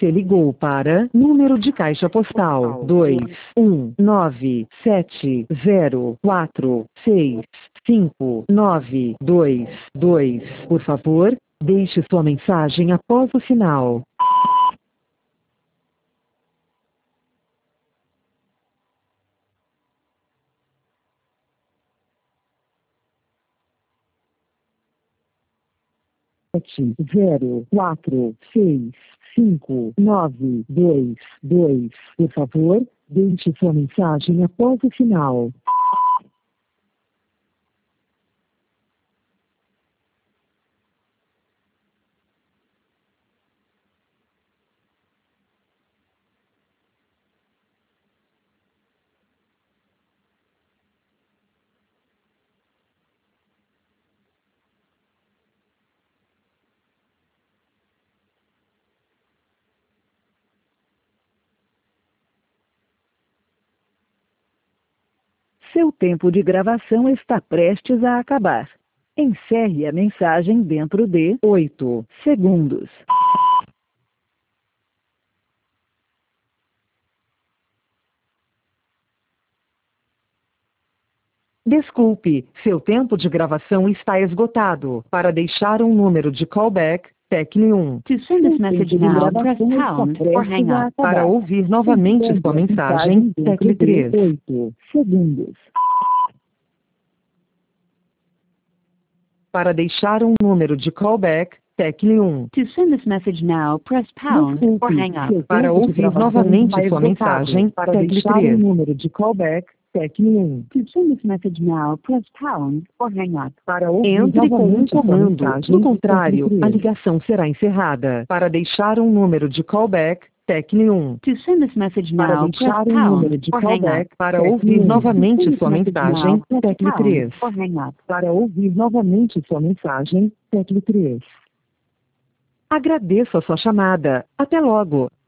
Você ligou para número de caixa postal 21970465922. Por favor, deixe sua mensagem após o sinal. Sete, zero, quatro, seis, cinco, nove, dois, dois. Por favor, deixe sua mensagem após o sinal. Seu tempo de gravação está prestes a acabar. Encerre a mensagem dentro de 8 segundos. Desculpe, seu tempo de gravação está esgotado. Para deixar um número de callback, tecle 1. To send this message now, press pound or hang up. Para ouvir novamente sua mensagem, tecle 3. 8 segundos. Para deixar um número de callback, tecle 1. To send this message now, press pound or hang up. Para ouvir novamente sua mensagem, tecle 3. número de callback, tecle 1. To send this message now, press pound or hang up. Para ouvir Entre com um comando. No contrário, a ligação será encerrada. Para deixar um número de callback, tecle 1. To send this message Para now, deixar press um número pound de or hang up. callback, para ouvir novamente sua mensagem, tecle 3. Or hang up. Para ouvir novamente sua mensagem, tecle 3. Agradeço a sua chamada. Até logo.